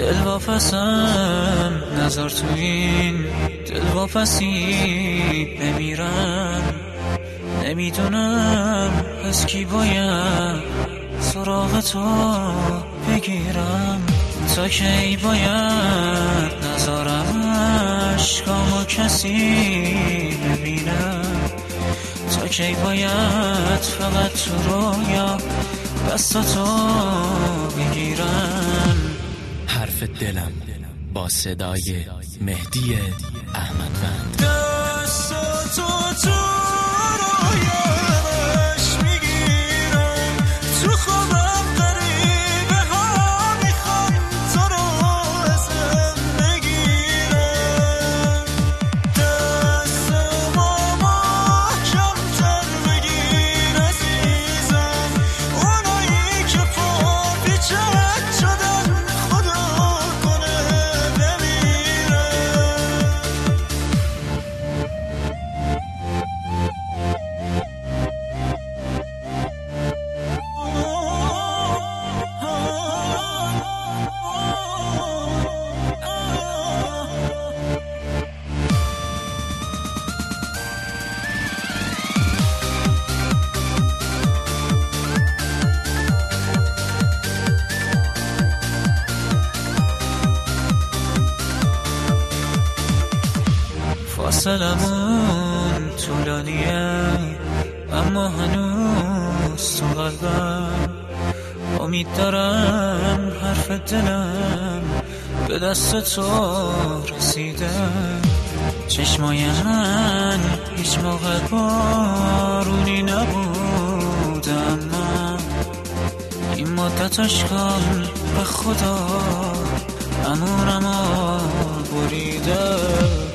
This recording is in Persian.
دل واپسم نظر تو این دل واپسی بمیرم. نمیدونم از کی باید سراغ تو بگیرم. تا کی باید نذارم عشقامو کسی ببینم. تا کی باید فقط تو رویا دستاتو بگیرم. حرف دلم با صدای مهدی احمدوند. دستاتو تو رویاش میگیرم. تو خوابم غریبه ها میخوان تو رو ازم بگیرم. دستمو محکم‌تر بگیر عزیزم. اونایی که پاپیچت شدن خدا کنه بمیرم. فاصلمون طولانیه اما هنوز تو قلبم. امید دارم حرف دلم به دست تو رسیده. چشمای من هیچ موقع بارونی نبود اما این مدت اشکال به خدا امونمو بریده.